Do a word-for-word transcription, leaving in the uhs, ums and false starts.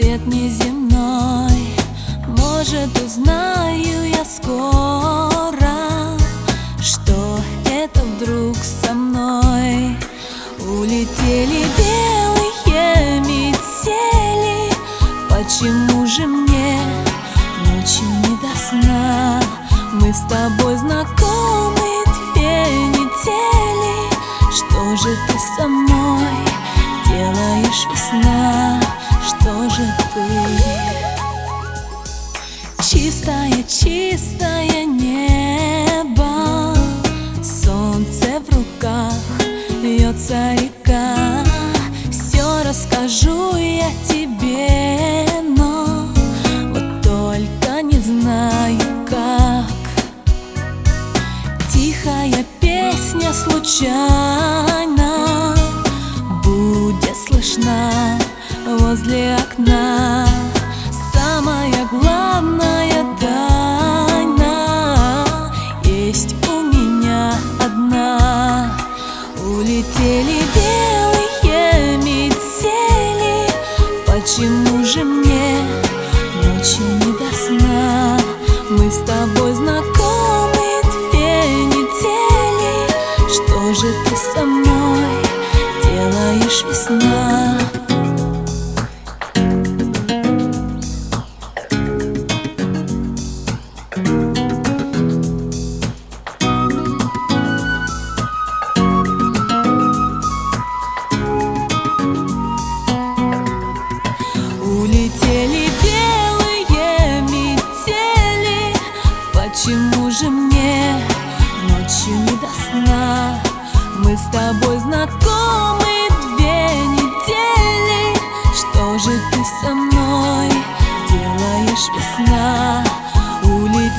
свет неземной. Может, узнаю я скоро, что это вдруг со мной. Улетели белые метели, почему же мне ночью не до сна? Мы с тобой знакомы две недели. Что же ты со мной делаешь, весна? Что же ты? Чистое, чистое небо, солнце в руках, льется река. Все расскажу я тебе, но вот только не знаю как. Тихая песня случайно будет слышна возле окна. Самая главная тайна есть у меня одна. Улетели белые метели, почему же мне ночью не до сна? Мы с тобой знакомы две недели. Что же ты со мной делаешь, весна? Улетели белые метели, почему же мне ночью не до сна? Мы с тобой знакомы две недели. Что же ты со мной делаешь, весна? Улетели